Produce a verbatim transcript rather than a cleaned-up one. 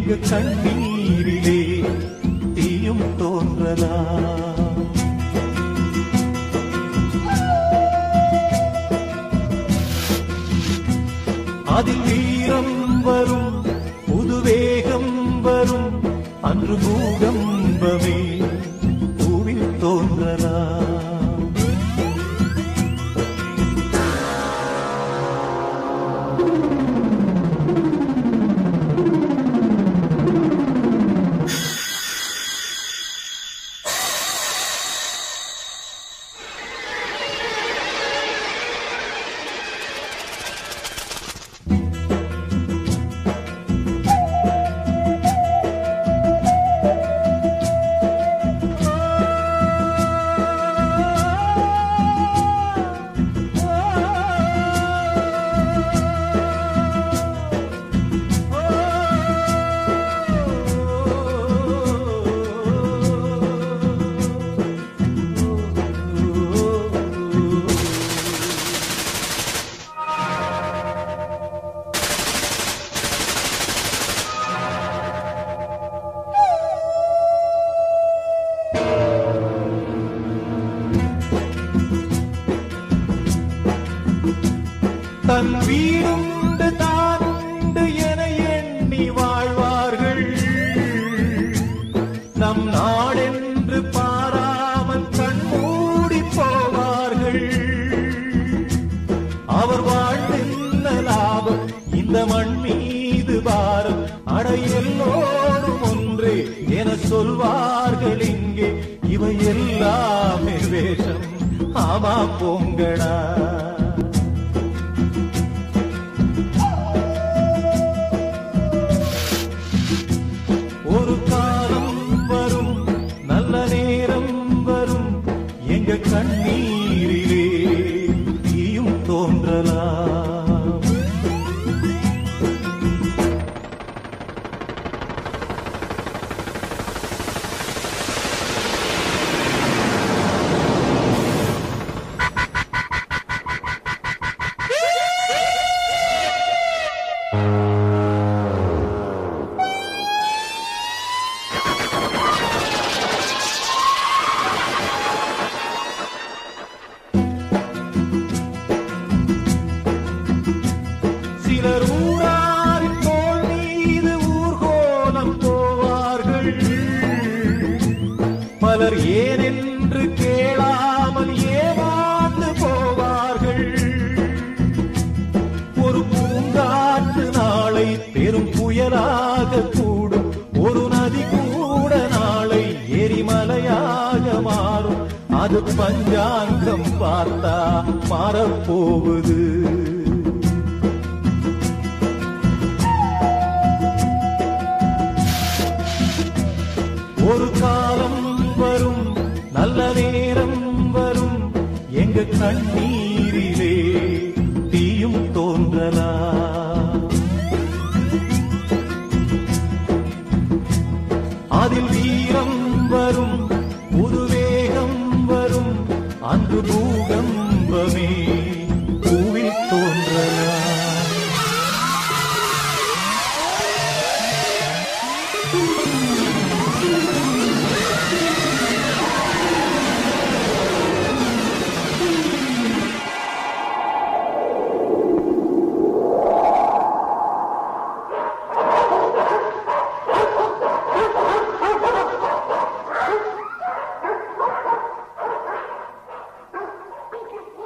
எங்க கண்ணீரிலே தீயும் தோன்றலா? அதில் வீரம் வரும், புதுவேகம் வரும், அன்று பூகம்பமே பூவில் தோன்றலா? தன் வீடுண்டு தானுண்டு என எண்ணி வாழ்வார்கள். நம் நாடென்று பாராமல் கண்மூடி போவார்கள். அவர் வாழ்ந்த லாபம் இந்த மண் மீது பாரம். அட எல்லோரும் ஒன்றே என சொல்வார்கள் இங்கே. இவை எல்லாமே வேஷம், ஆமா போங்கடா. ஒரு காலம் வரும், நல்ல நேரம் வரும், எங்க கண்ணீரிலே தீயும் தோன்றலாம். சிலர் ஊராரின் தோள் மீது ஊர்கோலம் போவார்கள். பலர் ஏனென்று கேளாமல் ஏமாந்து போவார்கள். ஒரு பூங்காற்று நாளை பெரும் புயலாக கூடும். ஒரு நதி கூட நாளை எரிமலையாக மாறும். அது பஞ்சாங்கம் பார்த்தா மாறப்போகுது. ஒரு காலம் வரும், நல்ல நேரம் வரும், எங்க கண்ணீரிலே தீயும் தோன்றலாம். அதில்